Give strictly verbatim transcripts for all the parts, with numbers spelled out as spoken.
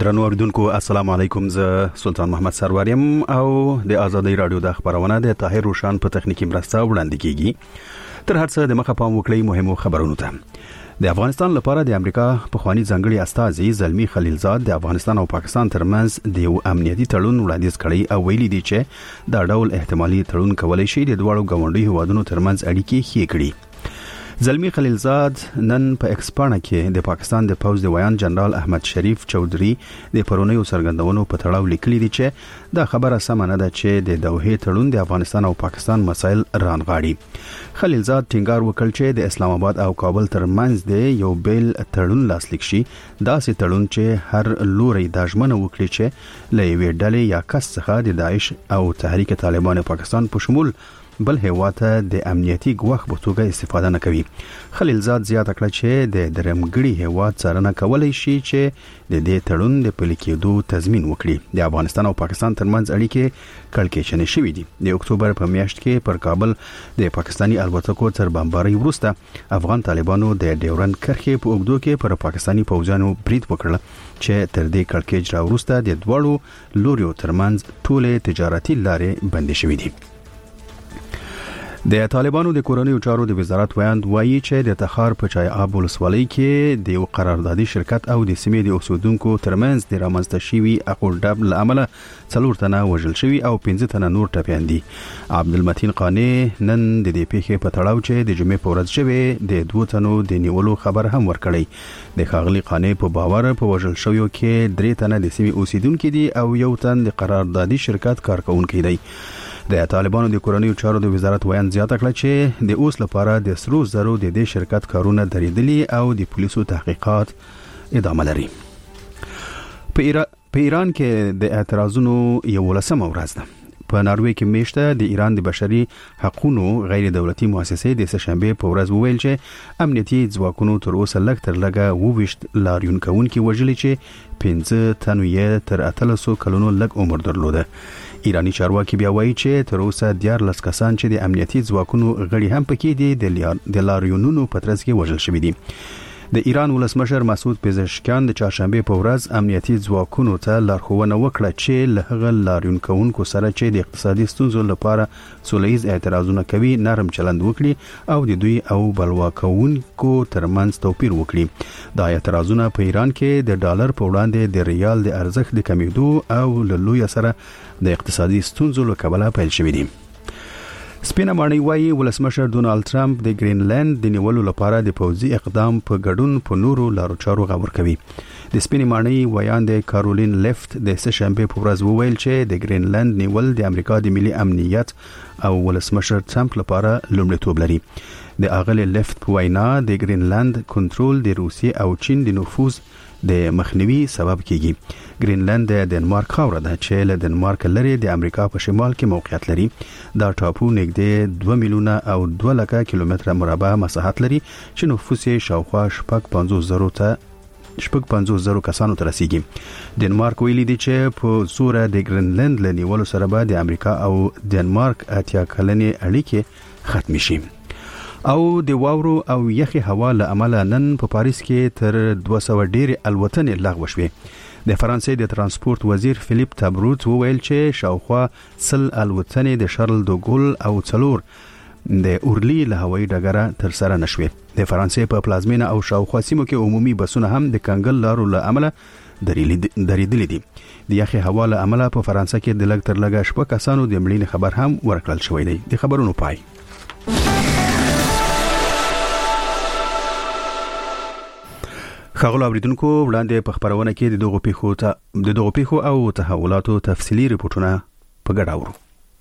درنو اوریدونکو السلام علیکم، زه سلطان محمد سروریم او د آزادۍ رادیو د خبرونه د طاهر روشان په تخنیکی مرسته وړاندې کیږي. تر هر څه د مخه پام وکړئ مهمو خبرونو ته. د افغانستان لپاره د امریکا پخوانی ځانګړي استازي زلمی خلیلزاد د افغانستان او پاکستان ترمنځ د یو امنیتي تړون وړاندیز کړی او ویلي دی چې دا ډول احتمالي تړون کولای شي د دوه غونډي هوادونو ترمنځ اړیکې ښې کړي. زلمی خلیلزاد نن په ایکسپانه کې د پاکستان د پوز د ویان جنرال احمد شریف چودري د پرونیو سرګندونو په تړاو لیکلي دي چې دا خبره سم نه ده چې د دوحې تړون د افغانستان او پاکستان مسایل رانغاړي. خلیلزاد ټینګار وکړ چې د اسلام آباد او کابل ترمنځ د یو بیل تړون لاسلیک شي، داسې تړون چې هر لوري د ژمنه وکړي چې له یوې ډلې یا کس څخه د داعش او تحریک طالبان پاکستان په شمول بل هیواته د امنیتي ګواښ په توګه استفاده نه کوي. خلیلزاد زیاته کړه چې د درمګړي هیواد څارنه کولای شي چې د دې تړون د پلي کېدو تضمین وکړي. د افغانستان او پاکستان ترمنځ اړیکې کړکېچنې شوې دي. د اکتوبر په میاشت کې پر کابل د پاکستاني الوتکو تر بمبارۍ وروسته افغان طالبانو د ډیورند کرښې په اوږدو کې پر پاکستاني پوځیانو برید وکړ چې تر دې کړکېچ را وروسته د دوړو لوريو ترمنځ ټولې تجارتي لارې بندې شوې دي. د طالبانو د کورنیو چارو د وزارت ویاند وایي چې د تخار په چای آب ولسوالۍ کې د یو قراردادي شرکت او د سیمې د اوسیدونکو ترمنځ د رامنځته شوي عقوډب لامل څلور تنه وژل شوي او پنځه تنه نور ټپيان دي. عبدالمتین قانی نن د دې پیښې په تړاو چې د جمعې په ورځ شوی د دوه تنو د نیولو خبر هم ورکړی. د ښاغلي قانی په باور په وژل شویو کې درې تنه د سیمې اوسیدونکو دي او یو تن د قراردادي شرکت کارکونکي دی. د طالبانو د کورنیو چارو د وزارت ویان زیاته کړه چې د اوس لپاره د سرو زرو د دې شرکت کارونه درېدلي او د پولیسو تحقیقات ادامه لري. په ایران کې د اعتراضونو یو لسمه ورځ ده. په ناروې کې میشته د ایران د بشري حقوقو غیر دولتي مؤسسې د سهشنبه په ورځ وویل چې امنیتي ځواکونو تر اوسه لږ تر لږه وویشت لاریون کوونکي وژلي چې پنځه تنو یې تر اتلسو کلونو لږ عمر درلوده. ایرانی چارواکي بیا وایي چې تر اوسه دیارلس کسان چې د امنیتي ځواکونو غړي هم پکې دي د لاریونونو په ترڅ کې وژل شوي دي. د ایران ولسمشر مسعود پزشکیان د چهارشنبه په ورځ امنیتي ځواکونو ته لارښوونه وکړه چې له هغه لاریون کوونکو سره چې د اقتصادي ستونزو لپاره سولهییز اعتراضونه کوي نرم چلند وکړي او د دوی او بلوا کوونکو ترمنځ توپیر وکړي. دا اعتراضونه په ایران کې د ډالر په وړاندې د ریال د ارزښت د کمیدو او له لوی سره د اقتصادي ستونزو له کبله پیل شوې دي. سپینه ماڼۍ وایي ولسمشر ډونالد ټرمپ د ګرینلند د نیولو لپاره د پوځي اقدام په ګډون په نورو لارو چارو غور کوي. د سپینې ماڼۍ ویاند کارولین لیفت د سهشنبه په ورځ وویل چې د ګرینلند نیول د امریکا د ملي امنیت او ولسمشر ټرمپ لپاره لومړیتوب لري. د اغلی لیفت په وینا د ګرینلند کنټرول د روسیې او چین د نفوذ د مخنیوي سبب کیږي. ګرینلند د ډنمارک خاوره ده چې له ډنمارک لري د امریکا په شمال کې موقعیت لري. دا ټاپو نږدې دوه میلیونه او دوه لکه کیلومتره مربع مساحت لري چې نفوس یې شاوخوا شپږ پنځوس زرو ته شپږ پنځوس زرو کسانو ته رسیږي. ډنمارک ویلي دی چې په زور د ګرینلند له نیولو سره به د امریکا او ډنمارک اتیا کلنې اړیکې ختم شي. او د واورو او یخي هوا له امله نن په پاریس کې تر دوه سوه ډېرې الوتنې لغوه شوې. د فرانسې د ترانسپورت وزیر فلیپ تابروت وویل چې شاوخوا سل الوتنې د شارل دو ګول او څلور د اورلی له هوایي ډګره تر سره نشوي. د فرانسې په پلازمینه او شاوخوا سیمو کې عمومي بسونه هم د کنګل لارو له امله درېدلي دي. د یخي هوا له امله په فرانسه کې د لږ تر لږه شپږ کسانو د مړینې خبر هم ورکړل شوی دی. د خبرونو پای. خغلو اوریدونکو وړاندې په خبرونه کې د دغو پیښو ته د دغو پیښو او تحولاتو تفصیلی ریپورتونه په ګډه اورو.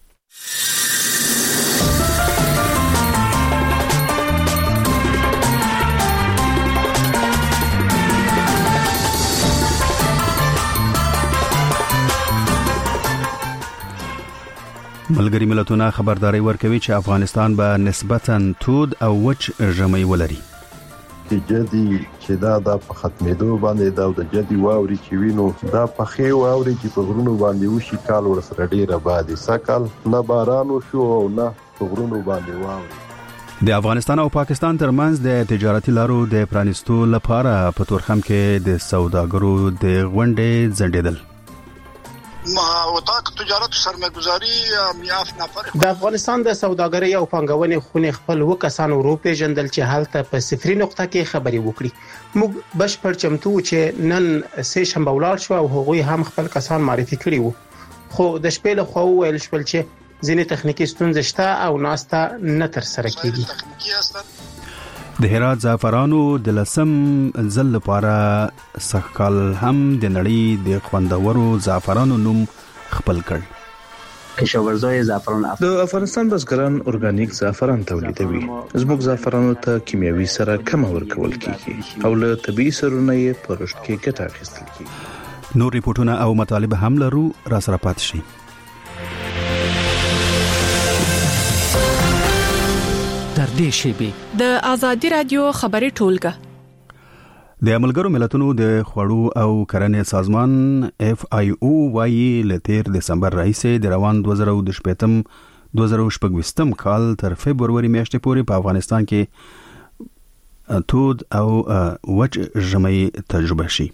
ملګری ملتونه خبرداري ورکوي چې افغانستان به نسبتاً تود او وچ ژمی ولري. جدي چې دا د ختمېدو باندې دا د جدي واوري چې وینو دا په خې واوري چې په غرونو باندې وشي کال ورسره ډیره بادي سکل نه بارانو شو او نه په غرونو باندې واوري. د افغانستان او پاکستان ترمنځ د تجارتي لارو د پرانیستو لپاره په تورخم کې د سوداګرو د غونډې ځنډیدل. وطاق تجارت سرمایه‌گذاری میاف نفر د افغانستان د سوداګرۍ او پانګونې خونې خپل وکسان اروپا جندل چې حالت په صفري نقطه کې خبري وکړي. موږ بشپړ چمتو چې نن سه شنبه ولاړ شو او هغوی هم خپل کسان معرفي کړي وو. خو د شپې له خوا ویل شول چې ځینې تخنیکی ستونزې شته او ناسته نه تر سره کیږي. د هرات زعفرانو د لسم ځل لپاره سخکال هم د نړۍ د خوندورو زعفرانو نوم خپل کړ. کشاورزای زعفران د افغانستان بزګران اورګانیک زعفران تولیدوي. زموږ زعفرانو ته کیمیاوي سره کم ورکول کیږي او له طبي سرونه یې په رشد کې ګټه اخیستل کیږي. نور ریپورتونه او مطالب هم لرو، را سره پات شي. در دې شیبې د آزادي رادیو خبري ټولګه د ملګرو ملتونو د خوړو او کرنې سازمان اف آی او وايي له تیر دسمبر راهیسې د روان دوه زره شپږم دوه زره شپږم کال تر فبروري میاشتې پورې په افغانستان کې تود او وچ ژمي تجربه شي.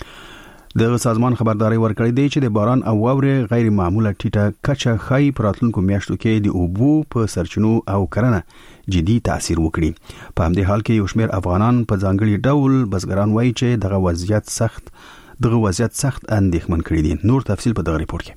د سازمان خبرداري ورکړې دی چې د باران او واورې غیر معموله ټیټه کچه خای پراتلونکو میاشتو کې د اوبو په سرچینو او کرنه جدي تاثیر وکړي. په همدې حال کې یو شمېر افغانان په ځانګړي ډول بزګران وایي چې دغه وضعیت سخت دغه وضعیت سخت اندېښمن کړي دي. نور تفصیل په دغه ریپورت کې.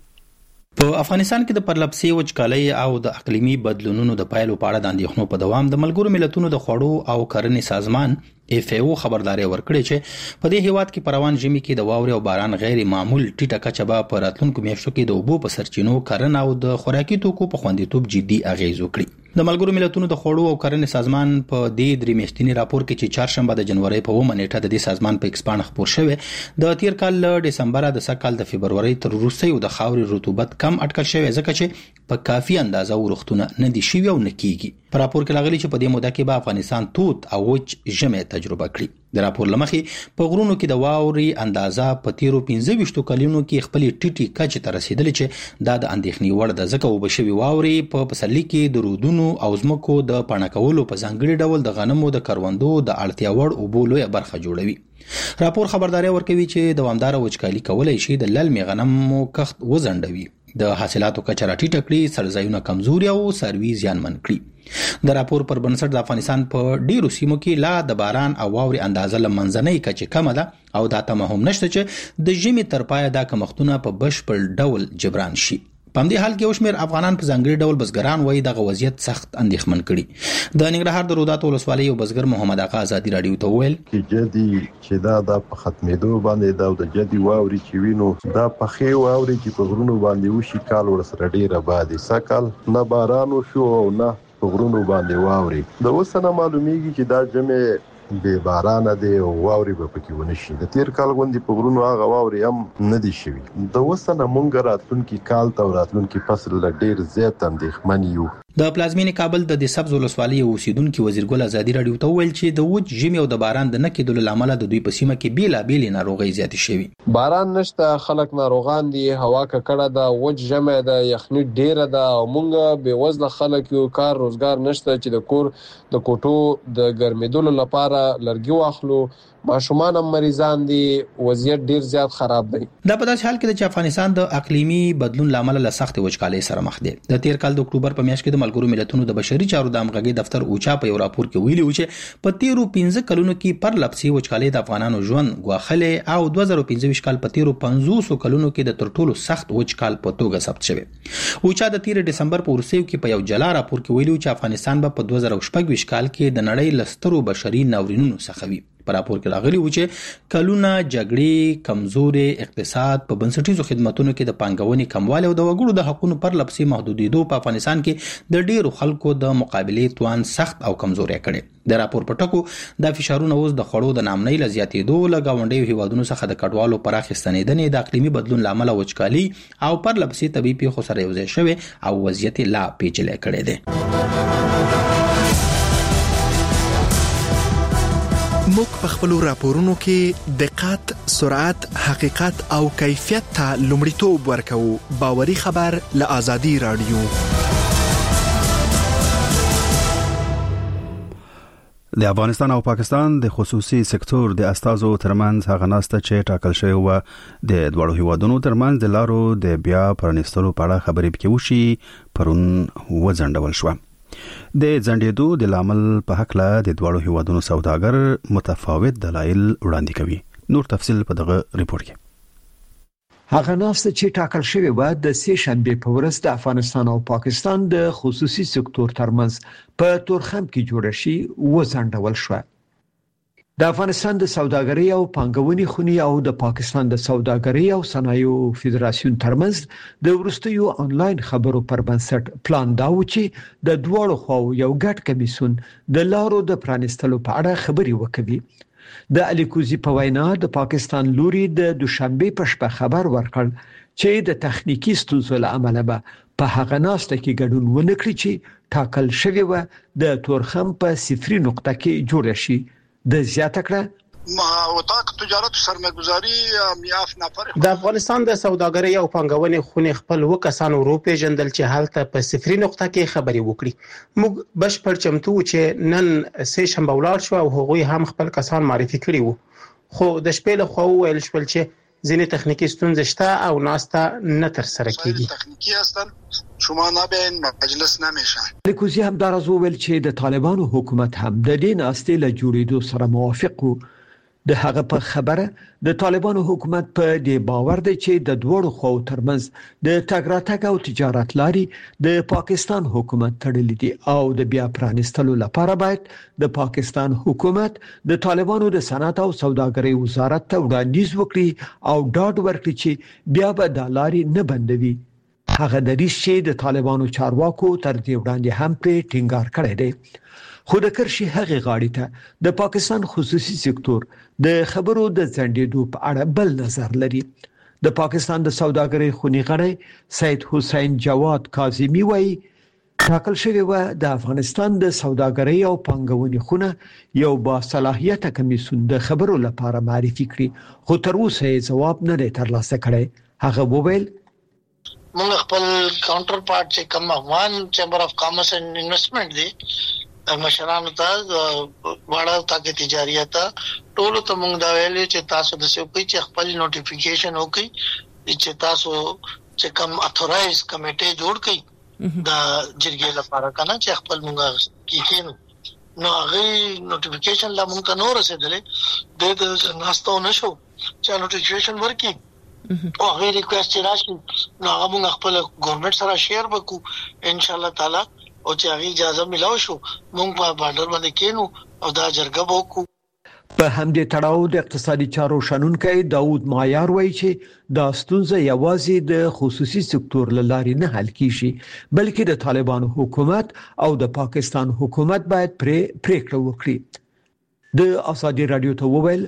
په افغانستان کې د پرلپسې وچکالۍ او د اقلیمي بدلونونو د پایلو په اړه د اندېښنو په دوام د ملګرو ملتونو د خوړو او کرنې سازمان اف ای او خبرداري ورکړې چې په دې هیواد کې پروان ژمي کې د واورې او باران غیر معمول ټیټه کچه به په راتلونکو میاشتو کې د اوبو په سرچینو کرنه او د خوراکي توکو په خوندیتوب جدي اغیز وکړي. د ملګرو ملتونو د خوړو او کرنې سازمان په دې درې میاشتنی راپور کې چې چهارشنبه د جنوري په اومه نیټه د دې سازمان په ایکس باندې خبر شوی د تیر کال له دسمبر د سکهال د فبروري تر وروسته د خاورې رطوبت کم اټکل شوی ځکه چې په کافي اندازه ورختونه نه دي شوی او نه کیږي. په راپور کې راغلي چې په دې موده کې به افغانستان توت او وچ ژمي تجربه کړي. د راپور لمخې په غرونو کې د واورې اندازه په تیرو پنځه ویشت کلونو کې خپل ټیټي کچې ته رسیدلې چې دا د اندېښنې وړ ده ځکه وبشوي واورې په پسرلي کې د رودونو او ځمکو د پاڼکولو په ځانګړي ډول د غنمو د کروندو د اړتیا وړ اوبو لویه برخه جوړوي. راپور خبرداري ورکوي چې دوامدار وچکالي کولای شي د للمي غنمو کښت وزندوي، د حاصلاتو کچه راټیټه کړي، سرځایونه کمزوري او څاروي زیانمن کړي. د راپور پر بنسټ د افغانستان په ډیرو سیمو کې لا د باران او واورې اندازه لمنځنۍ کچه کمه ده او دا تمه هم نشته چې د ژمي تر پایه دا کمښتونه په بشپړ ډول جبران شي. په همدې حال کې وشمیر افغانان په ځانګړي ډول بزګران وایي دغه وضعیت سخت اندېښمن کړي. د ننګرهار د روداتو ولسوالۍ یو بزګر محمد اغا ازادي رادیو ته وویل چې جدي چې دا د ختمېدو باندې دا د جدي واوري چې وینو دا په خې واوري چې په غرونو باندې وشي کال ورسره ډیره بادي سکل نه باران شو او نه په غرونو باندې واوري. د وسنه معلومیږي چې دا جمع به باران دی او واوري به پکې ونشي. د تیر کال غوندي په غرونو هغه واوري هم نه دي شوي. د وسنه مونږ راتلونکي کال ته راتلونکي فصل له ډیر زیات اندېښمن یو. د پلازمینې کابل د د سبز ولسوالۍ اوسیدونکو وزیر ګل ازادي رادیو ته ویل چې د وچ ژمي او د باران د نه کېدلو لامل د دوی په سیمه کې بیلابېل ناروغۍ زیاتې شوي. باران نشته، خلک ناروغان دي، هوا ککړه ده، وچ ژمي ده، یخني ډیره ده او مونږ بې وزله خلک یو، کار روزګار نشته چې د کور د کوټو د ګرمېدلو لپاره لرګي واخلو. ماشومان هم مریضان دي، وضعیت ډیر زیات خراب دی. دا په داسې حال کې چې افغانستان د اقلیمي بدلون لامل له سخت وچکالۍ سره مخ دی. د تیر کال د اکتوبر په میاشت کې د ملګرو ملتونو د بشري چارو د همغږي دفتر اوچا په یو راپور کې ویلي و چې په تیرو پنځه کلونو کې پر لپسي وچکالۍ د افغانانو ژوند ګواښلې او دوه زره پنځه کال په تیرو پنځوس کلونو کې د تر ټولو سخت وچکال په توګه ثبت شوی. اوچا د تیر دسمبر په ورسېو کې په یو جلا راپور کې ویلي چې افغانستان به په دوه زره شپږ کال کې د نړۍ لسترو بشري ناورینونو څخه وي. په راپور کې راغلي و چې کلونه جګړې، کمزوري اقتصاد، په بنسټیزو خدماتونو کې د پانګونې کموالی او د وګړو د حقوقو پر لپسي محدودیدو په افغانستان کې د ډیرو خلکو د مقابلې توان سخت او کمزوري کړي. د راپور په ټکو د فشارونو اوس د خړو د نامنۍ ل زیاتېدو له گاونډیو هیوادونو څخه د کډوالو پراخ ستنېدنې، د اقلیمي بدلون لامل وچکالي او پر لپسي طبي پیښو سره یوځای شوی او وضعیت لا پیچلی کړی دی. موږ په خپلو راپورونو کې دقت، سرعت، حقیقت او کیفیت ته لومړیتوب ورکوو. باوري خبر له آزادي رادیو. د افغانستان او پاکستان د خصوصي سکتور د استازو ترمنځ هغه ناسته چې ټاکل شوی و د دوړو هیوادونو ترمنځ د لارو د بیا پرانیستلو په اړه خبرې پکې وشي پرون وځنډول شو. د ځنډېدو د لامل په حق له د دوړو هیوادونو سوداګر متفاوت دلایل وړاندې کوي. نور تفصیل په دغه ریپورت کې. هغه ناسته چې ټاکل شوی و د سې شنبه په ورځ د افغانستان او پاکستان د خصوصي سکتور ترمنځ په تورخم کې جوړ شي وځنډول شو. د افغانستان د سوداګرۍ او پانګونې خونی او د پاکستان د سوداګرۍ او صنایعو فدراسیون ترمنځ د ورستیو انلاین خبرو پر بنسټ پلان دا و چې د دوړو خواو یو ګډ کمیسیون د لارو د پرانیستلو په اړه خبري وکړي. د الیکوزي په وینا د پاکستان لوري د دوشنبه په شپه خبر ورکړ چې د تخنیکی ستونزو له امله به په هغه ناسته کې ګډون ونه کړی چې ټاکل شوی و د تورخم په صفري نقطه کې جوړ شي. د زیاته کړه وطاق تجارت سرمایه‌گذاری میاف نفر د افغانستان د سوداګرۍ او پانګونې خونې خپل وکسان اروپا جندل چې حالت په صفري نقطه کې خبري وکړي. موږ بشپړ چمتو چې نن سې شنبه ولاړ شو او هغوی هم خپل کسان معرفي کړي وو. خو د شپې له خوا ویل شول چې ځینې تخنیکی ستونزې شته او ناسته نه تر سره کیږي. تخنیکی هستن شما نبین مجلس نمیشه. الیکوزي هم دا راز ویل چې د طالبانو حکومت هم د دې ناستې له جوړېدو سره موافق وو. د هغه په خبره د طالبانو حکومت په دې باور دی چې د دوړو خو ترمنځ د تګراتګ او تجارت لاري د پاکستان حکومت تړلې دي او د بیا پرانیستلو لپاره باید د پاکستان حکومت د طالبانو د صنعت او سوداګرۍ وزارت ته وړاندیز وکړي او ډاډ ورکړي چې بیا به د لاري نه بندوي. هغه د ریښې د طالبانو چارواکو تر دې وړاندې هم په ټینګار کړی دی. خو د کرشي هغه غاړي ته د پاکستان خصوصي سکتور د خبرو د ځنډېدو په اړه بل نظر لري. د پاکستان د سوداګرۍ خونی غړی سید حسین جواد کاظمی وایي ټاکل شوی و د افغانستان د سوداګرۍ او پانګونې خونه یو با صلاحیت کمیسیون د خبرو لپاره معرفي کړي خو تر اوسه جواب نه دی ترلاسه کړی. هغه وویل موږ خپل کاونټر پارت چې کوم افغان چیمبر اف کامرس اینڈ انویسټمنټ دی مشرانو ته وړاندې تاکي تجارت ټول ته موږ دا ویلې چې تاسو د څه کوي چې خپل نوټیفیکیشن وکړي چې تاسو چې کوم اتورایز کمیټه جوړ کړي د جرګې لپاره کنه چې خپل موږ کیږي نو هغه نوټیفیکیشن لا موږ ته نور رسیدلې د ناستو نشو چې نوټیفیکیشن ورکړي او هغه ریکوست راشي نو هغه موږ خپل ګورنمنت سره شیر وکړو ان شاء الله تعالی او چې هغه اجازه ملو شو موږ په بارډر باندې کېنو او دا جرګه وکړو. په همدې تړاو د اقتصادي چارو شنونکي داوود مایار وایي چې دا ستونزه یوازې د خصوصي سکتور لارې نه حل کیږي بلکې د طالبانو حکومت او د پاکستان حکومت باید پرې پریکړه وکړي. د ازادي رادیو ته وویل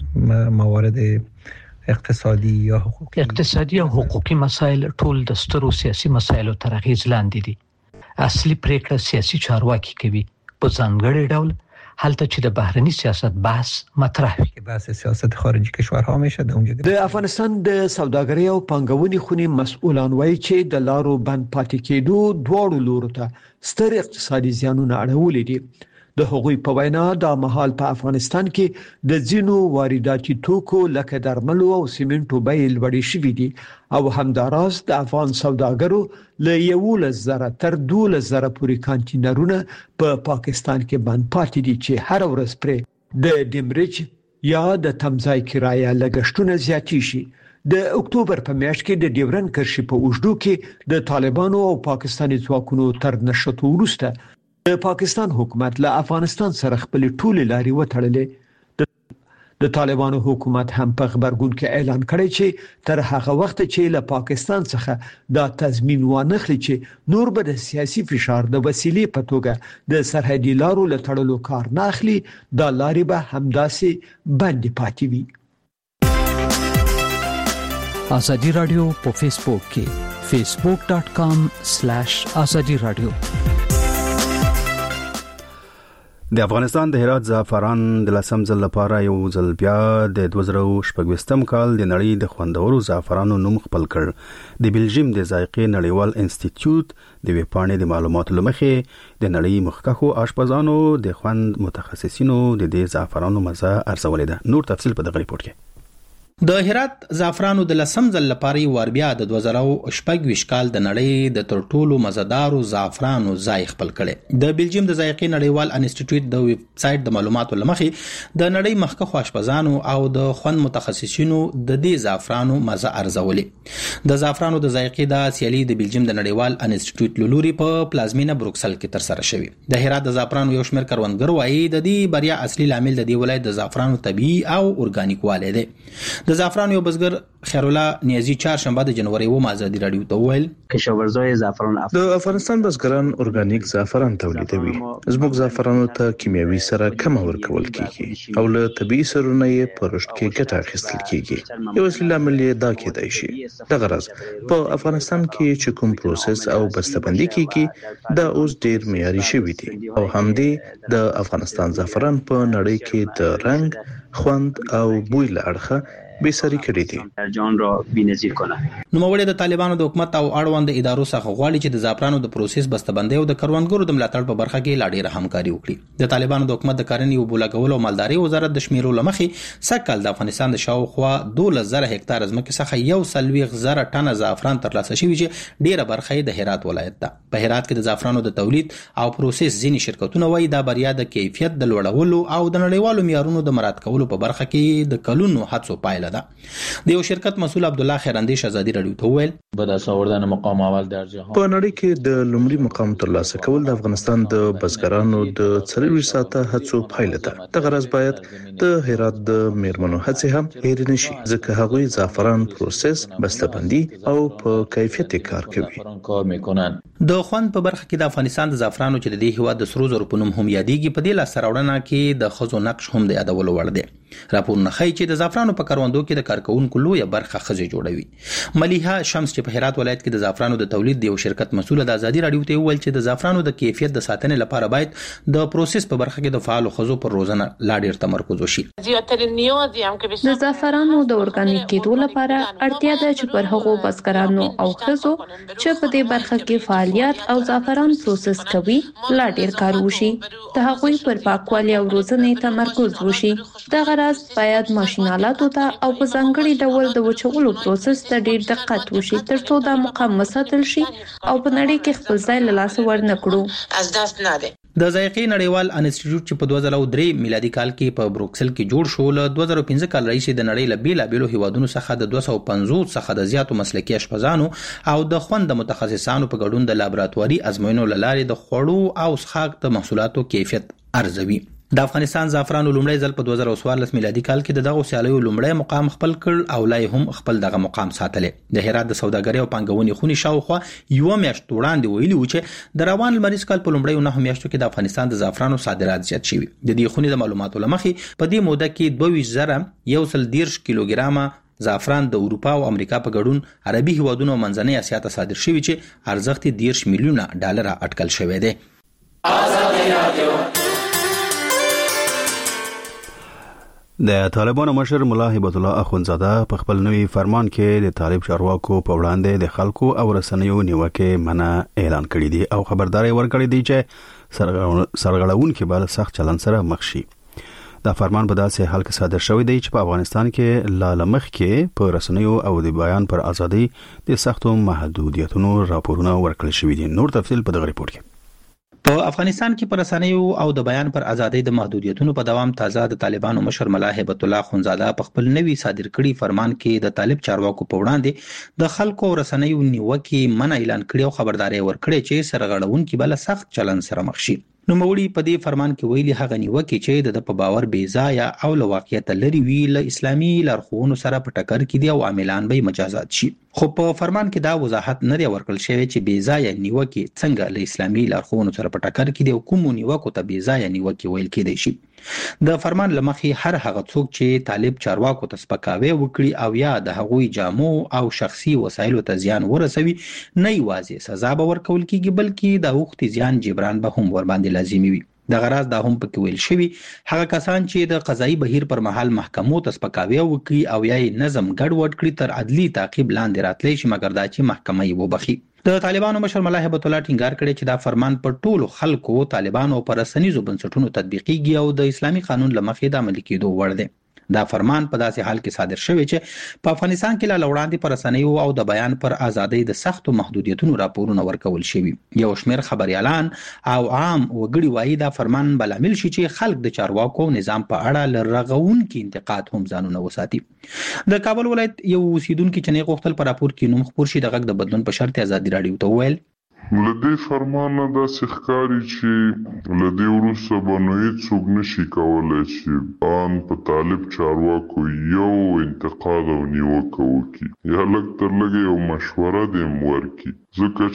موارد اقتصادي یا حقوقي اقتصادي او حقوقي مسایل ټول د سترو سیاسي مسایلو تر اغیز لاندې دي. اصلي پریکړه سیاسي چارواکي کوي په ځانګړي ډول حالت چې د بهرني سیاست بحث مطرح وي. بحث سیاست خارجي کشورها میشه د اونجا د افغانستان د سوداګرۍ او پانګونې خونی مسؤلان وایي چې د لارو بند پاتې کېدو دواړو لورو ته ستر اقتصادي زیانونه اړولې دي. د هغوی په وینا د مهال په افغانستان کې د زینو وارداتي توکو لکه درملو او سیمنټو بیې لوړې شوې دي او همداراز د افغان سوداګرو له یولس زره تر دولس زره پورې کانټینرونه په پا پاکستان کې بند پاتې دي چې هر ورځ پرې د ډیمریج یا د تمځای کرایه لګښتونه زیاتی شي. د اکتوبر په میاشت کې د ډیورن کرښې په اوږدو کې د طالبانو او پاکستاني ځواکونو تر نشټو وروسته د پاکستان حکومت له افغانستان سره خپل ټول لارې وتړلې. د طالبانو حکومت هم په خبرګون کې اعلان کړی چې تر هغه وخت چې له پاکستان څخه دا تضمین وانخلي چې نور به د سیاسي فشار د وسیلې په توګه د سرحدي لارو له تړلو کار نه اخلي دا لارې به همداسې بندي پاتې وي. ازادي رادیو په فیسبوک کې facebook dot com slash azadi radio. د افغانستان د هرات زعفران د لسم ځل لپاره یو ځل بیا د دوه زره شپږ کال د نړۍ د خوندورو زعفرانو نوم خپل کړ د بلجیم د ذایقې نړیوال انسټیټیوټ د ویبپاڼې د معلوماتو لمخې د نړۍ مخکښو آشپزانو د خوند متخصصینو د دې زعفرانو مزه ارزولې ده. نور تفصیل په دغه ریپورت کې. د هرات زعفرانو د لسم ځل لپاره ور بیا د دوه زره شپږ کال د نړۍ د تر ټولو مزدارو زعفرانو ځای خپل کړي. د بلجیم د ذایقې نړیوال انسټیټیوټ د ویب سټ د معلوماتو لمخې د نړۍ مخکښو آشپزانو او د خوند متخصصینو د دې زعفرانو مزه ارزولې. د زعفرانو د ذایقې د سیالي د بلجیم د نړیوال انسټیټیوټ لوري په پلازمینه بروکسل کې تر سره شوی. د هرات د زعفرانو یو شمېر کروندګر وایي د دې بریا اصلي لامل د دې ولایت د زعفرانو طبيعي او اورګانیک والی دی. د زعفرانو یو بزګر خیر الله نیازی چهارشنبه د جنوري و مازادي رادیو ته ویل کشاورزای زعفران د افغانستان بزګران اورګانیک زعفران تولیدوي. زموږ زعفرانو ته کیمیاوي سره کم ورکول کیږي او له طبيعي سرونو یې پرشت کې ګټه اخیستل کیږي. یو اصلي عامل یې دا کېدای شي د غرض په افغانستان کې چې کوم پروسس او بسته‌بندي کیږي دا اوس ډیر معیاري شوی دی او همدې د افغانستان زعفران په نړۍ کې د رنګ خوند او بوی له اړخه به سری کړی دي جان را بی‌نظیر کنه. نو موږ د طالبانو د حکومت او اړوند ادارو څخه غواړي چې د زعفرانو د پروسس بسته‌بندي او د کروندګرو د ملاتړ په برخه کې لا ډیره همکاري وکړي. د طالبانو د حکومت د کرنې او بولاګولو او مالداري وزارت د شمیرو لمخې سکهال د افغانستان د شاوخوا دولس زره هکتار ځمکې څخه یو سلويغ زره ټنه زعفران ترلاسه شوی چې ډیره برخه د هرات ولایت ده. په هرات کې د زعفرانو د تولید او پروسس ځینې شرکتونه وایي دا بریا د کیفیت د لوړولو او د نړیوالو معیارونو د مراعات کولو په برخه کې د کلونو هڅو پایله ده. د یو شرکت مسؤل عبد الله خیراندیش آزادی رادیو ته ویل به دست آوردن مقام اول در جهان په نړۍ کې د لومړي مقام ترلاسه کول د افغانستان د بزګرانو د څلور ساعته هڅو پایله ده. د غرض باید د هرات د میرمنو هڅې هم هېر نشي ځکه هغوی زعفران پروسس بسته‌بندي او په کیفیت کار کوي. د خوند په برخه کې د افغانستان د زعفرانو چې د دې هیواد د سرو زرو په نوم هم یادېږي په دې لاسته راوړنه کې د خزو نقش هم د یادولو وړ دی. راپورونه ښیي چې د زعفرانو په کروندو کې د کارکونکو لویه برخه ښځې جوړوي. ملیحه شمس چې په هرات ولایت کې د زعفرانو د تولید د یو شرکت مسؤل د آزادي رادیو ته ویل چې د زعفرانو د کیفیت د ساتنې لپاره باید د پروسس په برخه کې د فعال ښځو پر روزنه لا ډیر تمرکز وشي. د زعفرانو د اورګانیک کېدو لپاره اړتیا ده چې پر هغو بزګرانو او ښځو چې په دې برخه کې فعالیت او زعفران پروسس کوي لا ډیر کار وشي. د هغوی پر پاکوالي او روزنې تمرکز وشي. د غرض باید ماشینالاتو ته او په ځانګړي ډول د وچولو پروسس ته ډیر دقت وشي ترڅو دا مقام وساتل شي او په نړۍ کې خپل ځای له لاسه ورنکړو. د ذایقې نړیوال انسټیټیوټ چې په دوه زره درې میلادي کال کې په بروکسل کې جوړ شو له دوه زره پنځه کال راهیسې د نړۍ له بیلابېلو هیوادونو څخه د دوه سوه پنځوس څخه د زیاتو مسلکي اشپزانو او د خوند متخصصانو په ګډون د لابراتواري ازموینو له لارې د خوړو او څښاک د محصولاتو کیفیت ارزوي. د افغانستان زعفرانو لومړی ځل په دوه زره څوارلس میلادي کال کې د دغه سیالیو لومړی مقام خپل کړ او لای هم خپل دغه مقام ساتلې. د هرات د سوداګرۍ او پانګونې خونې شاوخوا یو میاشت وړاندې ویلي و چې د روان لمریز کال په لومړیو نهو میاشتو کې د افغانستان د زعفرانو صادرات زیات شوي. د دې خونې د معلوماتو له مخې په دې موده کې دوه ویشت زره یو سل دېرش کیلوګرامه زعفران د اروپا او امریکا په ګډون عربي هیوادونو او منځنۍ اسیا ته صادر شوي چې ارزښت یې دېرش میلیونه ډالر اټکل شوی دی. د طالبانو مشر ملا هبت الله اخونزاده په خپل نوي فرمان کې د طالب چارواکو په وړاندې د خلکو او رسنیو نیوکه منع اعلان کړی دی او خبرداري ورکړی دی چې سرغړونکو به سخت چلن سره مخ شي. دا فرمان په داسې حال کې صادر شوی دی چې په افغانستان کې لاله مخ کې په رسنیو او د بیان پر ازادي د سختو محدودیتونو راپورونه ورکړل شوی دي. نور تفصیل په دغه ریپورت کې. په افغانستان کې پر رسنیو او د بیان پر ازادۍ د محدودیتونو په دوام تازه د طالبانو مشر ملا هبت الله اخونزاده په خپل نوي صادر کړي فرمان کې د طالب چارواکو په وړاندې د خلکو او رسنیو نیوکه منع اعلان کړي او خبرداري ورکړي چې سرغړونکو بل سخت چلن سره مخ شي. نو موري په دې فرمان کې ویلي هغه نیوکه چې د په باور بې ځای او له واقعیت لري وی له اسلامي لارښوونو سره په ټکر کې دي او عاملان به مجازات شي. خو په فرمان کې دا وضاحت نه دی ورکړل شوی چې بې ځای نیوکه څنګه له اسلامي لارښوونو سره په ټکر کې دي او کوم نیوکو ته بې ځای نیوکه ویل کېدای شي. د فرمان لمخې هر هغه څوک چې طالب چارواکو ته سپکاوی وکړي او یا د هغوی جامو او شخصي وسایلو ته زیان ورسوي نه یوازې سزا به ورکول کېږي بلکې د وخت زیان جبران به هم ور باندې لازمي وي. د غراز د هم پکې ویل شوی هغه کسان چې د قضایي بهیر پر مهال محکمو ته سپکاوی وکړي او یا نظم ګډوډ کړي تر عدلي تعقیب لاندې راتلی شي مګر دا چې محکمه یې وبخي. د طالبانو مشر ملا هیبت الله ټینګار کړی چې دا فرمان په ټولو خلکو طالبانو پر رسنیزو بنسټونو تطبیقیږي او د اسلامي قانون له مخې د عملي کېدو وړ دی. دا فرمان په داسې حال کې صادر شوی چې په افغانستان کې لا وړاندې پر رسنیو او د بیان پر ازادۍ د سختو محدودیتونو راپورونه ورکول شوي. یو شمېر خبريالان او عام وګړي وایي دا فرمان بل عامل شي چې خلک د چارواکو نظام په اړه لرغونکي انتقاد هم ځانونه وساتي. د کابل ولایت یو اوسیدونکو چې نه غوښتل پر راپور کې نوم خبر شي د غږ د بدلون په شرط ازادي رادیو ته ویل لدې فرمان نه دا ښکاري چې لدې وروسته به نو هیڅوک نشي کولی چې ان په طالب چارواکو یو انتقاد او نیوکه وکړي یا لږ تر لږه یو مشوره دې ورکړي ځکه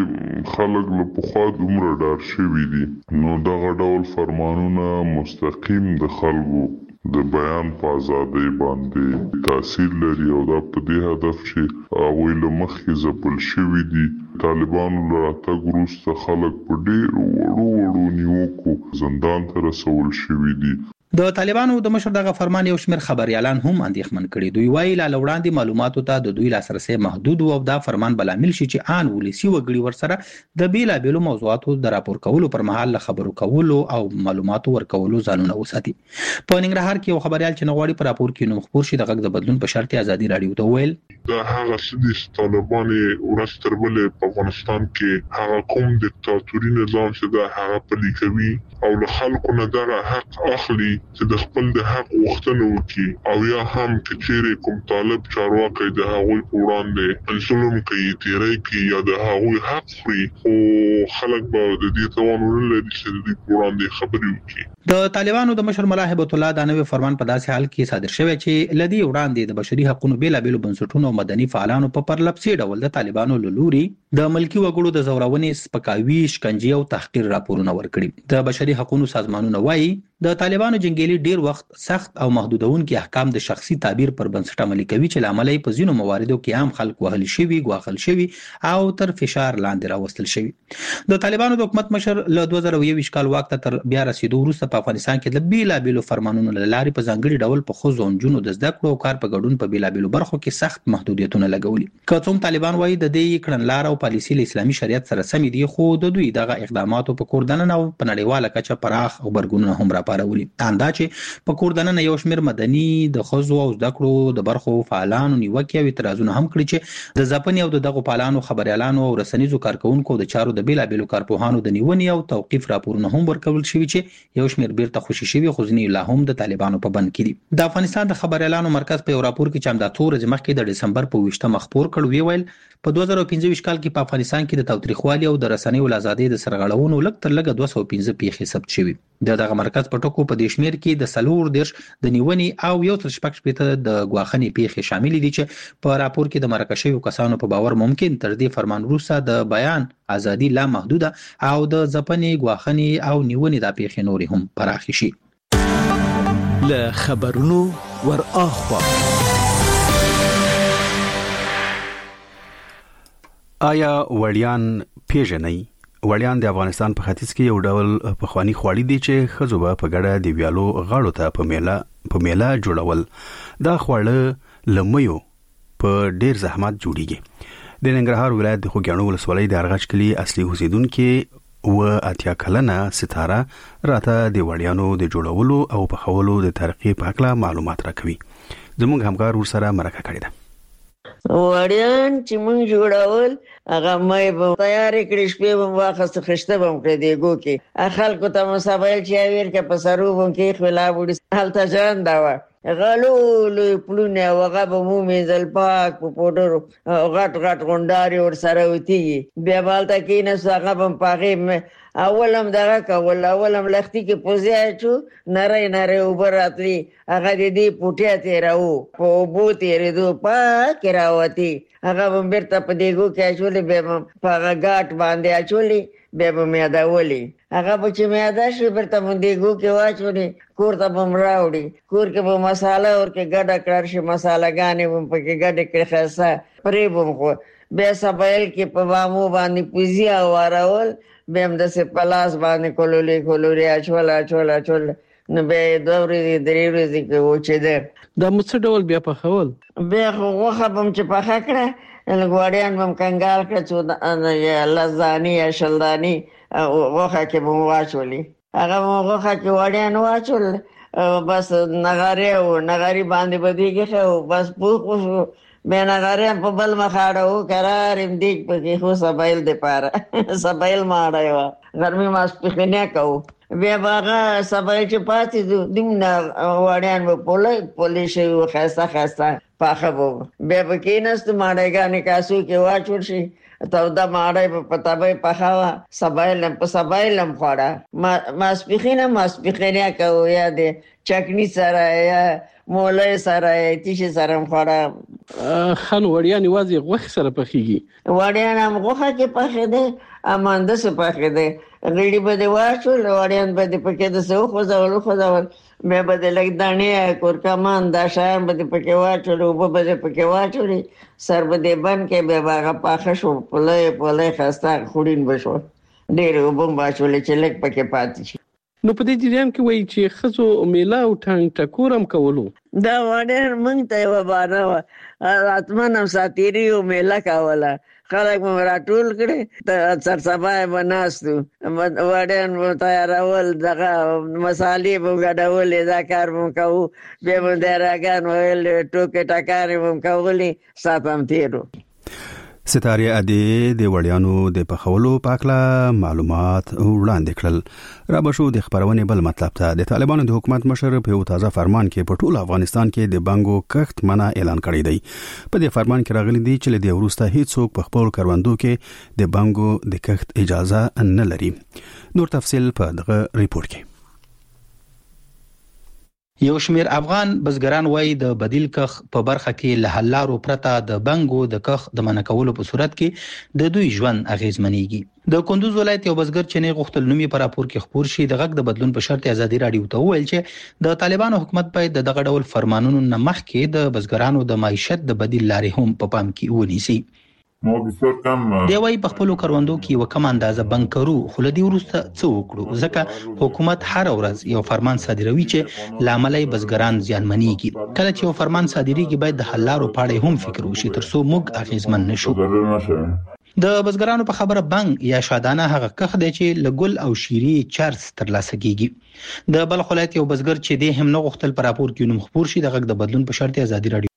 چې خلک له پخوا دومره ډار شوي دي نو دغه ډول فرمانونه مستقیم د خلکو د بیان په ازادۍ باندې تاثیر لري او دا په دې هدف چې هغوی له مخکې ځپل شوي دي. طالبانو له راتګ وروسته خلک په ډېرو وړو وړو نیوکو زندان ته رسول شوي دي. د طالبانو د مشر دغه فرمان یو شمېر خبريالان هم اندېښمن کړي. دوی وایي لا وړاندې معلوماتو ته د دوی لاسرسي محدود او دا فرمان بل عامل شي چې ان ولسی وګړي ورسره د بیلابېلو موضوعاتو د راپور کولو پر مهال له خبرو کولو او معلوماتو ورکولو ځانونه وساتي. په ننګرهار کې یو خبريال چې نغواړي پر راپور کې نوم خبر شي د غږ د بدلون په شرط ازادي رادیو ته ویل دا هغه چې طالبانو ورستر بلې په افغانستان کې هغه کوم دیکتاتوري نظام چې دا هغه پلي کوي او له خلکو نه دغه حق اخلي چې د خپل د حق غوښتنه وکړي او یا هم چې چیرې کوم طالب چارواکي د هغوی په وړاندې ظلم کوي تیری کوي یا د هغوی حق خوري خو خلک به د دې توان ونه لري چې د دې په وړاندې خبرې وکړي. د طالبانو د مشر ملا هیبت الله د نوې فرمان په داسې حال کې صادر شوی چې لدی وړاندې د بشري حقوقو بیلابېلو بنسټونو او مدني فعالانو په پرلپسې ډول د طالبانو له لوري د ملکی وګړو د زورونې سپکاوي شکنجې او تحقیر راپورونه ورکړي. د بشري حقوقو سازمانونه وایي د طالبانو جنگیالي ډیر وخت سخت او محدودونکي احکام د شخصي تعبیر پر بنسټ عملي کوي چې لامل یې په ځینو مواردو کې عام خلک وهل شوي غواخل شوي او تر فشار لاندې راوستل شوي. د طالبانو د حکومت مشر له دوه زره یوویشت کال واک ته تر بیا رسیدو وروسته په افغانستان کې د بیلابېلو فرمانونو له لارې په ځانګړي ډول په ښځو او نجونو د زده کړو او کار په ګډون په بیلابېلو برخو کې سخت محدودیتونه لګولي. که څوم طالبان وایي د دې کړنلار او پالیسي له اسلامي شریعت سره سمې دي خو د دوی دغه اقداماتو په کور دننه او په نړیواله کچه پراخ او برګونونه هم راپارولي. اندا چې په کور دننه یو شمېر مدني د ښځو او زده کړو د برخو فعالانو نیوکې او اعتراضونه هم کړي چې د ځپنې او د دغو فعالانو خبريالانو او رسنیزو کارکونکو د چارو د بیلابېلو کارپوهانو د نیونې او توقیف راپورونه هم ورکول شوي چې یو شمېر بیرته خوشي شوي خو ځینې لا هم د طالبانو په بند کې دي. د افغانستان د خبريالانو مرکز په یو راپور کې چې همدا څو ورځې مخکې د ډسمبر په ویشتمه خپور کړ ویل په دوه زره پنځه ویشت کال کې په افغانستان کې د تاوتریخوالي او د رسنیو ازادۍ د سرغړونو لږ تر لږه دوه سوه پنځه پیښې ثبت شوي. د دغه مرکز په ټکو په دې شمېر کې د څلور دېرش د نیونې او یو تر شپږ شپېته د ګواښنې پیښې شامل دي چې په راپور کې د مرکه شویو کسانو په باور ممکن تر دې فرمان وروسته د بیان ازادي لا محدوده او د ځپنې ګواښنې او نیونې د پیښې نورې هم پراخې شي. له خبرونو ور اخوا آیا وړیان پیژنئ؟ وړیان د افغانستان په ختیځ کې یو ډول پخوانی خواړی دي چې ښځو به په ګډه د ویالو غاړو ته په میله په میله جوړول. دا خواړه لميو په ډیر زحمت جوړیږي. د ننګرهار ولایت د خوګیاڼو ولسوالۍ د ارغچ کلی اصلي اوسیدونکو و اتیا کلنه ستاره راته د وړیانو د جوړولو او پخولو د طریقې په اړه معلومات راکوي. زموږ همکار ورسره مرکه کړې ده. وړیان چې مونږ جوړول هغه مې به تیارې کړې شپې به واخسته خشته به مې کړې دیګو کې خلکو ته مسابل چې ویر کې په سروبو کې خلا وړي هلته ځان دا و غلو لوی پلونه وغه به مو میزل پاک په پودر غټ غټ غونډاري ور سره وتی بیا بالته کې نه څنګه په پاغه اولم دغه کول اولم لختي کې پوزیا چو نری نری وبراتلی هغه دې پټه تیراو په بوتي ردو پاک راوتی هغه بیرته په دیګو کې اچولې به په غاټ باندې اچولې به به مې دا ولي هغه به چې مې دا شي برته مونږ دیګو کې واچولې کور ته بم راوړي کور کې به مساله ور کې ګډه کړر شي مساله غانې بم په کې ګډه کړې خاصه پرې بم خو بیا سبایل کې په بامو باندې پوزي اورول بیا هم د سپلاس باندې کولولې کولوري اچول اچول اچول نو به دوه ورځې درې ورځې کې و چې ده د مڅ ډول بیا په خول بیا خو غوخه بم چې په خکړه لګوړیان بم کنګال کړ چې لزانی یا شلدانی غوخه کې بم واچولې هغه غوخه کې وړیان واچول بس نغاره او نغاری باندې بدیږي خو بس پوخ به نغاره په بل مخاړو قرار اندیک په خو سبایل د پاره سبایل ماړایو ګرمي ماس پخنیا کو بیا باغه سبایل چې پاتې دمنا وړیان په پوله پولیس یو خاصه خاصه پاخه وو بیا بکینست ماړایګانې کاسو کې واچول شي ته دا ماړای په تابې پخاوه سبایل په سبایل هم خوړه ماس پخینه ماس پخنیا کو یا د چکنی سره یا مولای سره تیش سره خوړه خان وړیان واځي غوخ سره پخېږي وړیان هم غوخه کې پخې ده امانده سره پخې ده غړي به دی واچول وړیان به دی پکې د سو خو ځول خو ځول مې به د لګ دانې کور کمان دا شان به دی پکې واچول او به دی پکې واچول سر به دی بن کې به باغه پاخه شو پله پله خسته خورین بشو ډېر وبم واچول چې لګ پکې پاتې شي نو په دې جریان کې وایي چې خزو میلا او ټنګ ټکورم کولو دا وړر مونږ ته و بانه اتمنم ساتيري او میلا کاوله خلک مو راټول کړي ته سر سبا بناستو وړن مو تیارول دغه مصالې مو غډول دا کار مو کوو به مو دراګان ویل ټوکې ټکارې مو کولې ساتم تیرو ستاري ادي د وړیانو د پخولو پاکله معلومات وړاندې کړل را بشو د خبرونه بل مطلب ته د طالبانو د حکومت مشر په یو تازه فرمان کې په ټول افغانستان کې د بنګو کښت منع اعلان کړی دی په دې فرمان کې راغلي دی چې د وروسته هیڅ څوک په خپل کروندو کې د بنګو د کښت اجازه نه لري نور تفصيل په دغه ریپورت کې یو شمیر افغان بزګران وایي د بدیل کخ په برخه کې له حلارو پرته د بنګو د کخ د منکولو په صورت کې د دوی ژوند اغیزمنېږي د کندوز ولایت یو بزګر چې نه غوښتل نومي پر راپور کې خبر شي د غږ د بدلون په شرط ازادي رادیو ته ویل چې د طالبانو حکومت باید دغه ډول فرمانونو نه مخکې د بزګرانو د معیشت د بدیل لارې هم په پام کې ونیسي دی وايي په خپل کروندو کې یو کم اندازه بنکرو خو لدی ورسته څه وکړو ځکه حکومت هر ورځ یو فرمان صادروي چې لاملای بزګران زیانمنېږي کله چې یو فرمان صادریږي باید د حلارو پاړې هم فکر وشي ترڅو موږ اغیزمن نشو د بزګرانو په خبره بنګ یا شادانه هغه کخ دی چې لګل او شيري چارز ترلاسه کیږي د بلخ ولایت یو بزګر چې د هم نه غوښتل پر راپور کې نوم خبر شي د غږ د بدلون په شرط ازادي